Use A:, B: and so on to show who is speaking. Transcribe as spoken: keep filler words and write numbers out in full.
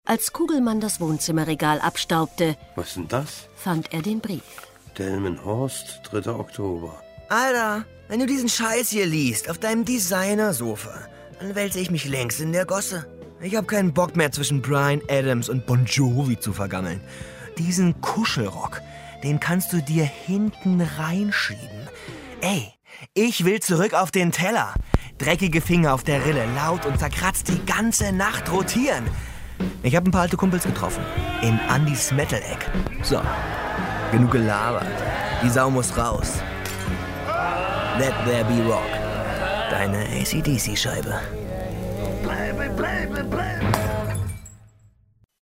A: Als Kugelmann das Wohnzimmerregal abstaubte,
B: Was ist denn das?
A: fand er den Brief.
B: Delmenhorst, dritter Oktober.
C: Alter, wenn du diesen Scheiß hier liest, auf deinem Designersofa, dann wälze ich mich längst in der Gosse. Ich hab keinen Bock mehr zwischen Bryan Adams und Bon Jovi zu vergammeln. Diesen Kuschelrock, den kannst du dir hinten reinschieben. Ey, ich will zurück auf den Teller. Dreckige Finger auf der Rille, laut und zerkratzt die ganze Nacht rotieren. Ich hab ein paar alte Kumpels getroffen. In Andys Metal-Eck. So, genug gelabert. Die Sau muss raus. Let there be rock. Deine A C D C-Scheibe.
D: Bleibe, bleibe, bleibe.